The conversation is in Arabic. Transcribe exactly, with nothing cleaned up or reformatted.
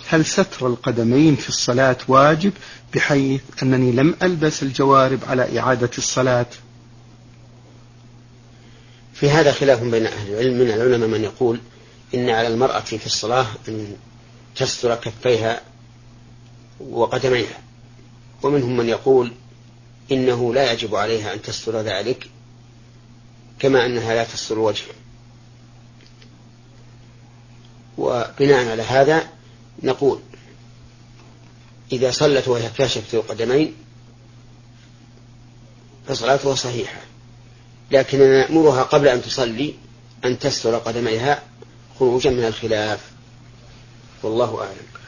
هل ستر القدمين في الصلاة واجب بحيث أنني لم ألبس الجوارب على إعادة الصلاة؟ في هذا خلاف بين أهل العلم، من العلماء من يقول إن على المرأة في الصلاة أن تستر كفيها وقدميها، ومنهم من يقول إنه لا يجب عليها أن تستر ذلك كما أنها لا تستر وجهه. وبناء على هذا نقول إذا صلت وهي كاشفة القدمين فصلاتها صحيحة، لكن نأمرها قبل أن تصلي أن تستر قدميها خروجا من الخلاف، والله أعلم.